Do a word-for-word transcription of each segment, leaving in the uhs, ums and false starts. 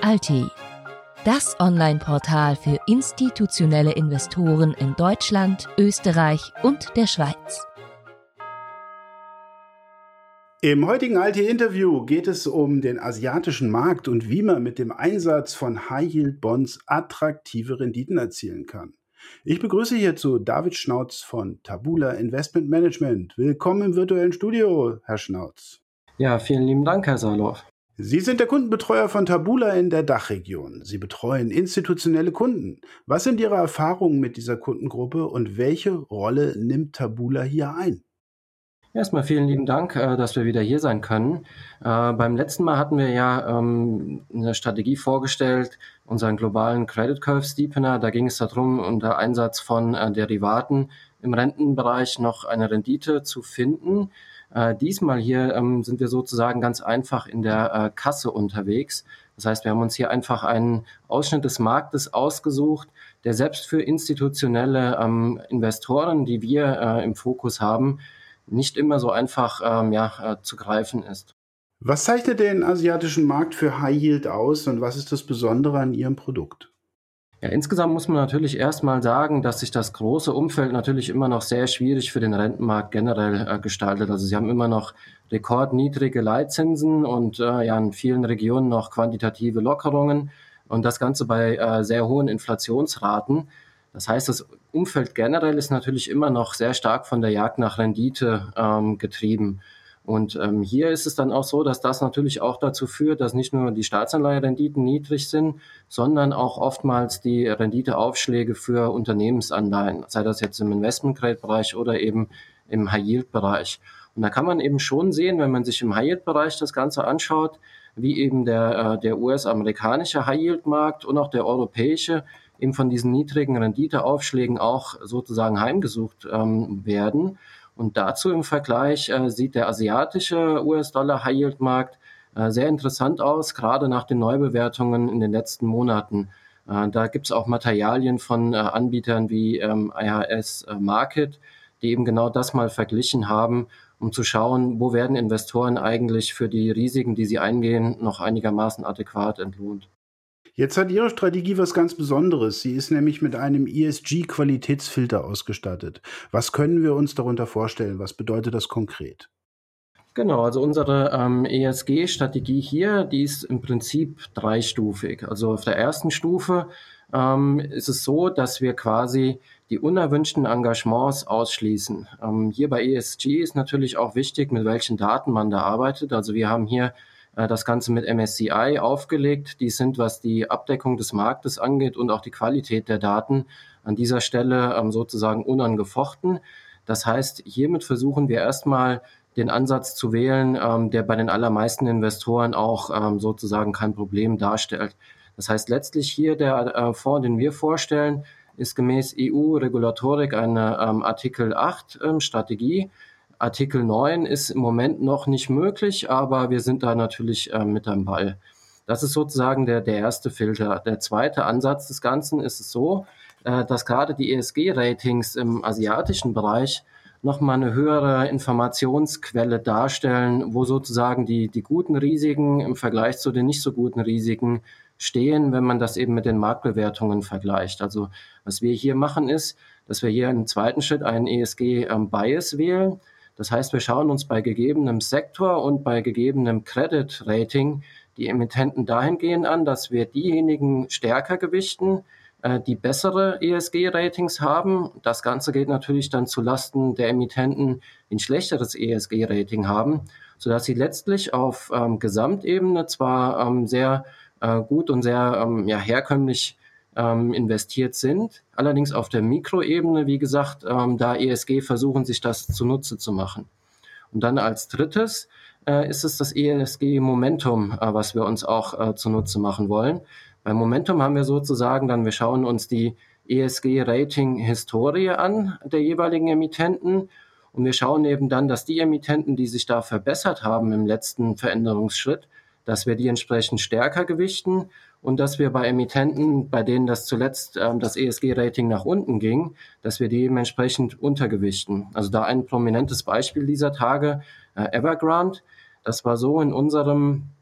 Alti, das Online-Portal für institutionelle Investoren in Deutschland, Österreich und der Schweiz. Im heutigen Alti-Interview geht es um den asiatischen Markt und wie man mit dem Einsatz von High-Yield-Bonds attraktive Renditen erzielen kann. Ich begrüße hierzu David Schnautz von Tabula Investment Management. Willkommen im virtuellen Studio, Herr Schnautz. Ja, vielen lieben Dank, Herr Salow. Sie sind der Kundenbetreuer von Tabula in der Dachregion. Sie betreuen institutionelle Kunden. Was sind Ihre Erfahrungen mit dieser Kundengruppe und welche Rolle nimmt Tabula hier ein? Erstmal vielen lieben Dank, dass wir wieder hier sein können. Äh, beim letzten Mal hatten wir ja ähm, eine Strategie vorgestellt, unseren globalen Credit Curve Steepener. Da ging es darum, unter Einsatz von äh, Derivaten im Rentenbereich noch eine Rendite zu finden. Äh, diesmal hier ähm, sind wir sozusagen ganz einfach in der äh, Kasse unterwegs. Das heißt, wir haben uns hier einfach einen Ausschnitt des Marktes ausgesucht, der selbst für institutionelle ähm, Investoren, die wir äh, im Fokus haben, nicht immer so einfach ähm, ja, äh, zu greifen ist. Was zeichnet den asiatischen Markt für High Yield aus und was ist das Besondere an Ihrem Produkt? Ja, insgesamt muss man natürlich erstmal sagen, dass sich das große Umfeld natürlich immer noch sehr schwierig für den Rentenmarkt generell äh, gestaltet. Also sie haben immer noch rekordniedrige Leitzinsen und äh, ja in vielen Regionen noch quantitative Lockerungen und das Ganze bei äh, sehr hohen Inflationsraten. Das heißt, das Umfeld generell ist natürlich immer noch sehr stark von der Jagd nach Rendite ähm, getrieben. Und ähm, hier ist es dann auch so, dass das natürlich auch dazu führt, dass nicht nur die Staatsanleiherenditen niedrig sind, sondern auch oftmals die Renditeaufschläge für Unternehmensanleihen, sei das jetzt im Investment-Grade-Bereich oder eben im High-Yield-Bereich. Und da kann man eben schon sehen, wenn man sich im High-Yield-Bereich das Ganze anschaut, wie eben der, äh, der U S-amerikanische High-Yield-Markt und auch der europäische eben von diesen niedrigen Renditeaufschlägen auch sozusagen heimgesucht ähm, werden. Und dazu im Vergleich äh, sieht der asiatische U S-Dollar-High-Yield-Markt äh, sehr interessant aus, gerade nach den Neubewertungen in den letzten Monaten. Äh, da gibt es auch Materialien von äh, Anbietern wie ähm, I H S Market, die eben genau das mal verglichen haben, um zu schauen, wo werden Investoren eigentlich für die Risiken, die sie eingehen, noch einigermaßen adäquat entlohnt. Jetzt hat Ihre Strategie was ganz Besonderes. Sie ist nämlich mit einem E S G-Qualitätsfilter ausgestattet. Was können wir uns darunter vorstellen? Was bedeutet das konkret? Genau, also unsere ähm, E S G-Strategie hier, die ist im Prinzip dreistufig. Also auf der ersten Stufe ähm, ist es so, dass wir quasi die unerwünschten Engagements ausschließen. Ähm, hier bei E S G ist natürlich auch wichtig, mit welchen Daten man da arbeitet. Also wir haben hier das Ganze mit M S C I aufgelegt. Die sind, was die Abdeckung des Marktes angeht und auch die Qualität der Daten, an dieser Stelle ähm, sozusagen unangefochten. Das heißt, hiermit versuchen wir erstmal den Ansatz zu wählen, ähm, der bei den allermeisten Investoren auch ähm, sozusagen kein Problem darstellt. Das heißt, letztlich hier der äh, Fonds, den wir vorstellen, ist gemäß E U-Regulatorik eine ähm, Artikel acht ähm, Strategie. Artikel neun ist im Moment noch nicht möglich, aber wir sind da natürlich äh, mit am Ball. Das ist sozusagen der, der erste Filter. Der zweite Ansatz des Ganzen ist es so, äh, dass gerade die E S G-Ratings im asiatischen Bereich nochmal eine höhere Informationsquelle darstellen, wo sozusagen die, die guten Risiken im Vergleich zu den nicht so guten Risiken stehen, wenn man das eben mit den Marktbewertungen vergleicht. Also was wir hier machen ist, dass wir hier im zweiten Schritt einen E S G-Bias wählen. Das heißt, wir schauen uns bei gegebenem Sektor und bei gegebenem Credit Rating die Emittenten dahingehend an, dass wir diejenigen stärker gewichten, äh, die bessere E S G-Ratings haben. Das Ganze geht natürlich dann zulasten der Emittenten, die ein schlechteres E S G-Rating haben, sodass sie letztlich auf ähm, Gesamtebene zwar ähm, sehr äh, gut und sehr ähm, ja, herkömmlich Ähm, investiert sind. Allerdings auf der Mikroebene, wie gesagt, ähm, da E S G versuchen, sich das zunutze zu machen. Und dann als drittes äh, ist es das E S G-Momentum, äh, was wir uns auch äh, zunutze machen wollen. Beim Momentum haben wir sozusagen dann, wir schauen uns die E S G-Rating-Historie an der jeweiligen Emittenten und wir schauen eben dann, dass die Emittenten, die sich da verbessert haben im letzten Veränderungsschritt, dass wir die entsprechend stärker gewichten und dass wir bei Emittenten, bei denen das zuletzt ähm, das E S G-Rating nach unten ging, dass wir die eben entsprechend untergewichten. Also da ein prominentes Beispiel dieser Tage, äh, Evergrande. Das war so in unserem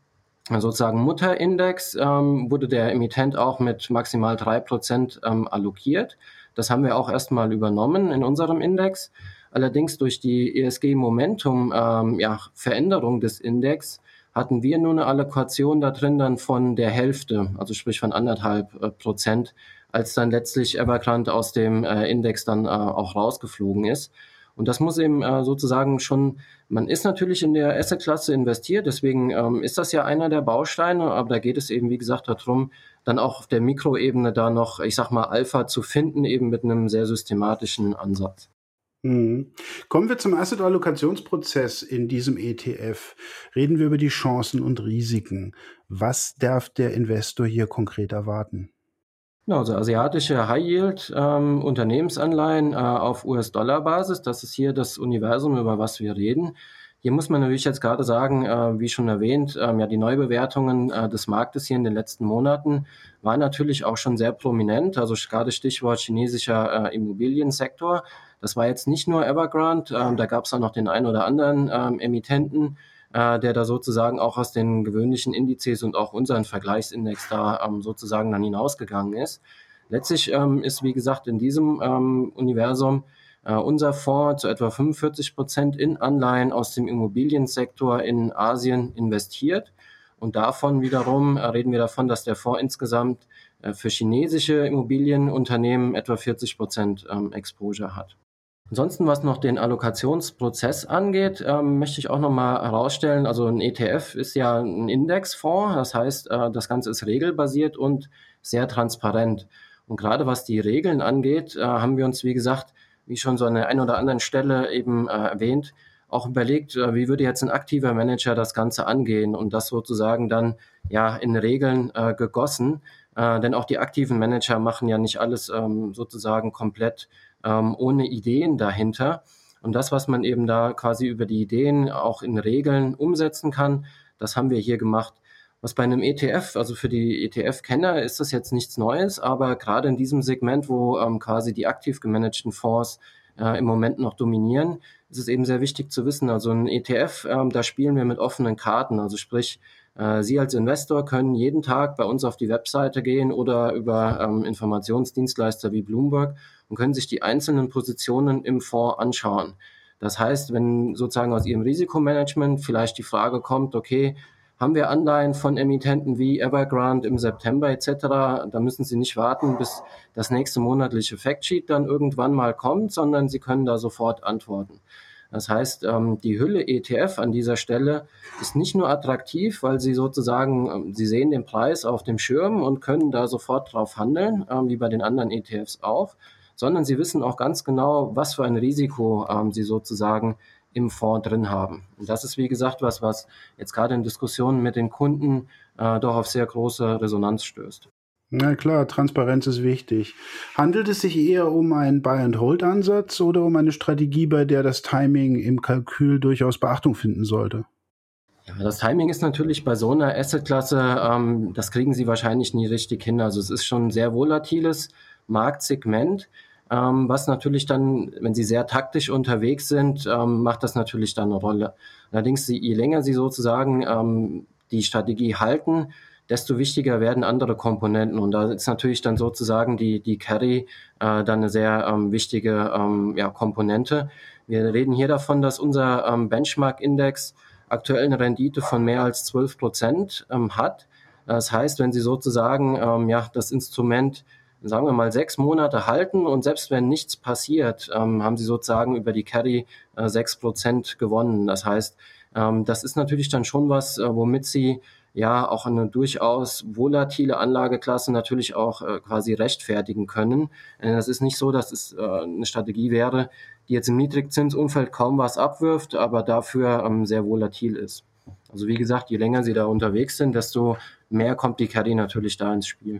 sozusagen Mutterindex, ähm, wurde der Emittent auch mit maximal drei Prozent ähm, allokiert. Das haben wir auch erstmal übernommen in unserem Index. Allerdings durch die E S G-Momentum, ähm, ja, Veränderung des Index, hatten wir nur eine Allokation da drin dann von der Hälfte, also sprich von anderthalb äh, Prozent, als dann letztlich Evergrande aus dem äh, Index dann äh, auch rausgeflogen ist. Und das muss eben äh, sozusagen schon, man ist natürlich in der Asset-Klasse investiert, deswegen ähm, ist das ja einer der Bausteine, aber da geht es eben, wie gesagt, darum, dann auch auf der Mikroebene da noch, ich sag mal, Alpha zu finden, eben mit einem sehr systematischen Ansatz. Mhm. Kommen wir zum Asset-Allokationsprozess in diesem E T F. Reden wir über die Chancen und Risiken. Was darf der Investor hier konkret erwarten? Ja, also asiatische High-Yield-Unternehmensanleihen ähm, äh, auf U S-Dollar-Basis, das ist hier das Universum, über was wir reden. Hier muss man natürlich jetzt gerade sagen, äh, wie schon erwähnt, ähm, ja, die Neubewertungen äh, des Marktes hier in den letzten Monaten waren natürlich auch schon sehr prominent, also gerade Stichwort chinesischer äh, Immobiliensektor. Das war jetzt nicht nur Evergrande, ähm, da gab es auch noch den einen oder anderen ähm, Emittenten, äh, der da sozusagen auch aus den gewöhnlichen Indizes und auch unseren Vergleichsindex da ähm, sozusagen dann hinausgegangen ist. Letztlich ähm, ist, wie gesagt, in diesem ähm, Universum äh, unser Fonds zu etwa fünfundvierzig Prozent in Anleihen aus dem Immobiliensektor in Asien investiert. Und davon wiederum äh, reden wir davon, dass der Fonds insgesamt äh, für chinesische Immobilienunternehmen etwa vierzig Prozent ähm, Exposure hat. Ansonsten, was noch den Allokationsprozess angeht, ähm, möchte ich auch noch mal herausstellen, also ein E T F ist ja ein Indexfonds, das heißt, äh, das Ganze ist regelbasiert und sehr transparent. Und gerade was die Regeln angeht, äh, haben wir uns, wie gesagt, wie schon so an der einen oder anderen Stelle eben äh, erwähnt, auch überlegt, äh, wie würde jetzt ein aktiver Manager das Ganze angehen und das sozusagen dann ja in Regeln äh, gegossen. Äh, denn auch die aktiven Manager machen ja nicht alles ähm, sozusagen komplett ähm, ohne Ideen dahinter. Und das, was man eben da quasi über die Ideen auch in Regeln umsetzen kann, das haben wir hier gemacht. Was bei einem E T F, also für die E T F-Kenner ist das jetzt nichts Neues, aber gerade in diesem Segment, wo ähm, quasi die aktiv gemanagten Fonds äh, im Moment noch dominieren, ist es eben sehr wichtig zu wissen, also ein E T F, ähm, da spielen wir mit offenen Karten, also sprich, äh, Sie als Investor können jeden Tag bei uns auf die Webseite gehen oder über ähm, Informationsdienstleister wie Bloomberg und können sich die einzelnen Positionen im Fonds anschauen. Das heißt, wenn sozusagen aus Ihrem Risikomanagement vielleicht die Frage kommt, okay, haben wir Anleihen von Emittenten wie Evergrande im September et cetera, da müssen Sie nicht warten, bis das nächste monatliche Factsheet dann irgendwann mal kommt, sondern Sie können da sofort antworten. Das heißt, die Hülle E T F an dieser Stelle ist nicht nur attraktiv, weil Sie sozusagen, Sie sehen den Preis auf dem Schirm und können da sofort drauf handeln, wie bei den anderen E T Fs auch, sondern Sie wissen auch ganz genau, was für ein Risiko Sie sozusagen im Fonds drin haben. Und das ist, wie gesagt, was, was jetzt gerade in Diskussionen mit den Kunden äh, doch auf sehr große Resonanz stößt. Na klar, Transparenz ist wichtig. Handelt es sich eher um einen Buy-and-Hold-Ansatz oder um eine Strategie, bei der das Timing im Kalkül durchaus Beachtung finden sollte? Ja, das Timing ist natürlich bei so einer Assetklasse, ähm, das kriegen Sie wahrscheinlich nie richtig hin. Also es ist schon ein sehr volatiles Marktsegment. Ähm, was natürlich dann, wenn Sie sehr taktisch unterwegs sind, ähm, macht das natürlich dann eine Rolle. Allerdings, je länger Sie sozusagen ähm, die Strategie halten, desto wichtiger werden andere Komponenten. Und da ist natürlich dann sozusagen die, die Carry äh, dann eine sehr ähm, wichtige ähm, ja, Komponente. Wir reden hier davon, dass unser ähm, Benchmark-Index aktuell eine Rendite von mehr als zwölf Prozent ähm, hat. Das heißt, wenn Sie sozusagen ähm, ja, das Instrument sagen wir mal, sechs Monate halten und selbst wenn nichts passiert, ähm, haben sie sozusagen über die Carry äh, sechs Prozent gewonnen. Das heißt, ähm, das ist natürlich dann schon was, äh, womit sie ja auch eine durchaus volatile Anlageklasse natürlich auch äh, quasi rechtfertigen können. Äh, das ist nicht so, dass es äh, eine Strategie wäre, die jetzt im Niedrigzinsumfeld kaum was abwirft, aber dafür ähm, sehr volatil ist. Also wie gesagt, je länger sie da unterwegs sind, desto mehr kommt die Carry natürlich da ins Spiel.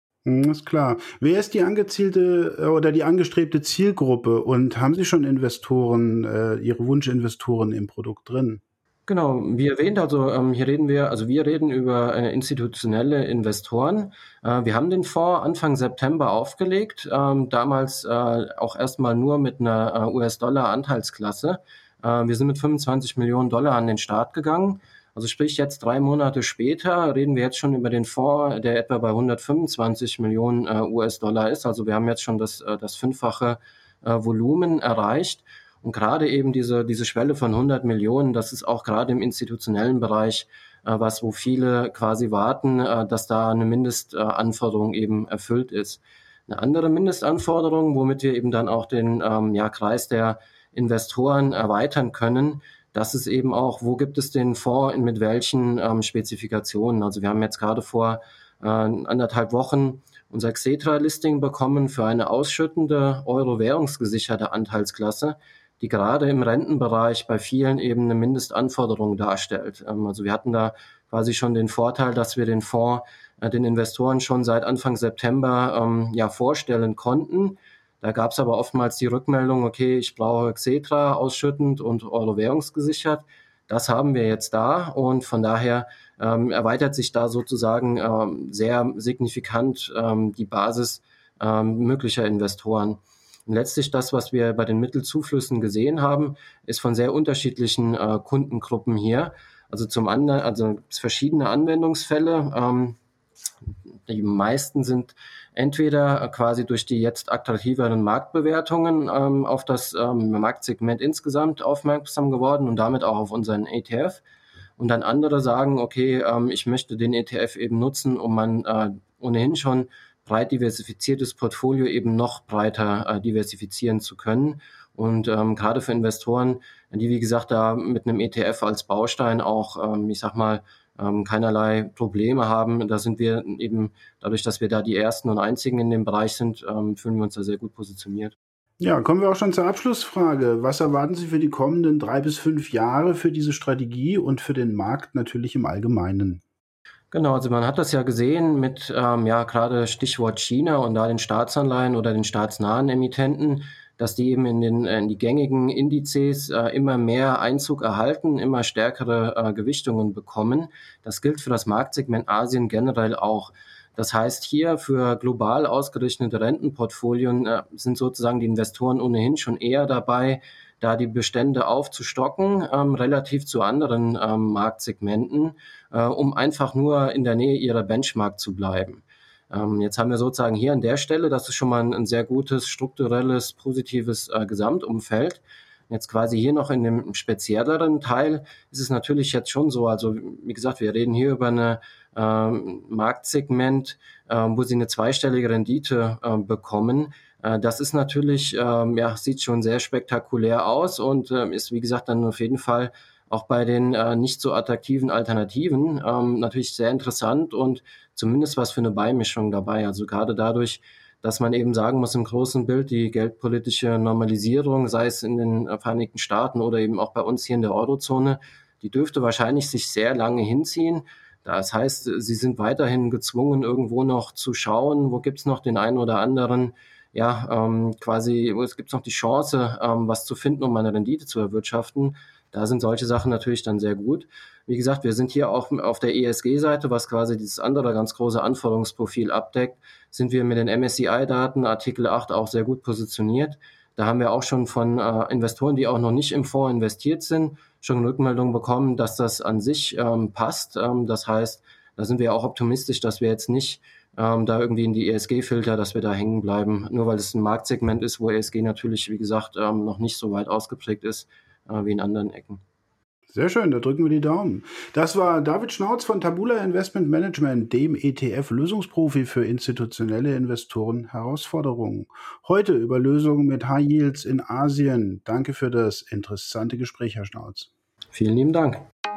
Ist klar. Wer ist die angezielte oder die angestrebte Zielgruppe und haben Sie schon Investoren, äh, Ihre Wunschinvestoren im Produkt drin? Genau, wie erwähnt, also ähm, hier reden wir, also wir reden über äh, institutionelle Investoren. Äh, wir haben den Fonds Anfang September aufgelegt, ähm, damals äh, auch erstmal nur mit einer äh, U S-Dollar-Anteilsklasse. Äh, wir sind mit fünfundzwanzig Millionen Dollar an den Start gegangen. Also sprich, jetzt drei Monate später reden wir jetzt schon über den Fonds, der etwa bei hundertfünfundzwanzig Millionen äh, U S-Dollar ist. Also wir haben jetzt schon das, äh, das fünffache äh, Volumen erreicht. Und gerade eben diese, diese Schwelle von hundert Millionen, das ist auch gerade im institutionellen Bereich äh, was, wo viele quasi warten, äh, dass da eine Mindestanforderung eben erfüllt ist. Eine andere Mindestanforderung, womit wir eben dann auch den ähm, ja, Kreis der Investoren erweitern können, das ist eben auch, wo gibt es den Fonds mit welchen ähm, Spezifikationen. Also wir haben jetzt gerade vor äh, anderthalb Wochen unser Xetra-Listing bekommen für eine ausschüttende euro-währungsgesicherte Anteilsklasse, die gerade im Rentenbereich bei vielen eben eine Mindestanforderung darstellt. Ähm, also wir hatten da quasi schon den Vorteil, dass wir den Fonds äh, den Investoren schon seit Anfang September ähm, ja vorstellen konnten. Da gab es aber oftmals die Rückmeldung, okay, ich brauche Xetra ausschüttend und euro-währungsgesichert. Das haben wir jetzt da und von daher ähm, erweitert sich da sozusagen ähm, sehr signifikant ähm, die Basis ähm, möglicher Investoren. Und letztlich das, was wir bei den Mittelzuflüssen gesehen haben, ist von sehr unterschiedlichen äh, Kundengruppen hier. Also zum anderen, also verschiedene Anwendungsfälle. Ähm, die meisten sind entweder quasi durch die jetzt attraktiveren Marktbewertungen ähm, auf das ähm, Marktsegment insgesamt aufmerksam geworden und damit auch auf unseren E T F. Und dann andere sagen, okay, ähm, ich möchte den E T F eben nutzen, um mein äh, ohnehin schon breit diversifiziertes Portfolio eben noch breiter äh, diversifizieren zu können. Und ähm, gerade für Investoren, die wie gesagt da mit einem E T F als Baustein auch, ähm, ich sag mal, ähm, keinerlei Probleme haben, da sind wir eben, dadurch, dass wir da die Ersten und Einzigen in dem Bereich sind, ähm, fühlen wir uns da sehr gut positioniert. Ja, kommen wir auch schon zur Abschlussfrage. Was erwarten Sie für die kommenden drei bis fünf Jahre für diese Strategie und für den Markt natürlich im Allgemeinen? Genau, also man hat das ja gesehen mit, ähm, ja, gerade Stichwort China und da den Staatsanleihen oder den staatsnahen Emittenten, dass die eben in, den, in die gängigen Indizes äh, immer mehr Einzug erhalten, immer stärkere äh, Gewichtungen bekommen. Das gilt für das Marktsegment Asien generell auch. Das heißt, hier für global ausgerichtete Rentenportfolien äh, sind sozusagen die Investoren ohnehin schon eher dabei, da die Bestände aufzustocken, ähm, relativ zu anderen ähm, Marktsegmenten, äh, um einfach nur in der Nähe ihrer Benchmark zu bleiben. Ähm, jetzt haben wir sozusagen hier an der Stelle, das ist schon mal ein, ein sehr gutes, strukturelles, positives äh, Gesamtumfeld. Jetzt quasi hier noch in dem spezielleren Teil ist es natürlich jetzt schon so, also wie gesagt, wir reden hier über eine ähm, Marktsegment, äh, wo sie eine zweistellige Rendite äh, bekommen. Äh, das ist natürlich, ähm, ja, sieht schon sehr spektakulär aus und äh, ist, wie gesagt, dann auf jeden Fall auch bei den äh, nicht so attraktiven Alternativen ähm, natürlich sehr interessant und zumindest was für eine Beimischung dabei. Also gerade dadurch, dass man eben sagen muss, im großen Bild die geldpolitische Normalisierung, sei es in den Vereinigten Staaten oder eben auch bei uns hier in der Eurozone, die dürfte wahrscheinlich sich sehr lange hinziehen. Das heißt, sie sind weiterhin gezwungen, irgendwo noch zu schauen, wo gibt's noch den einen oder anderen, ja, ähm, quasi, wo es gibt noch die Chance, ähm, was zu finden, um eine Rendite zu erwirtschaften. Da sind solche Sachen natürlich dann sehr gut. Wie gesagt, wir sind hier auch auf der E S G-Seite, was quasi dieses andere ganz große Anforderungsprofil abdeckt, sind wir mit den M S C I-Daten, Artikel acht, auch sehr gut positioniert. Da haben wir auch schon von äh, Investoren, die auch noch nicht im Fonds investiert sind, schon Rückmeldungen bekommen, dass das an sich ähm, passt. Ähm, das heißt, da sind wir auch optimistisch, dass wir jetzt nicht ähm, da irgendwie in die E S G-Filter, dass wir da hängen bleiben, nur weil es ein Marktsegment ist, wo E S G natürlich, wie gesagt, ähm, noch nicht so weit ausgeprägt ist äh, wie in anderen Ecken. Sehr schön, da drücken wir die Daumen. Das war David Schnauz von Tabula Investment Management, dem E T F-Lösungsprofi für institutionelle Investoren Herausforderungen. Heute über Lösungen mit High Yields in Asien. Danke für das interessante Gespräch, Herr Schnauz. Vielen lieben Dank.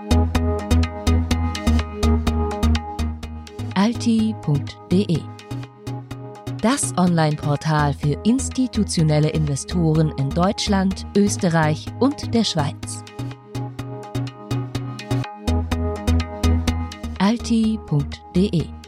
alti punkt de. Das Online-Portal für institutionelle Investoren in Deutschland, Österreich und der Schweiz. alti punkt de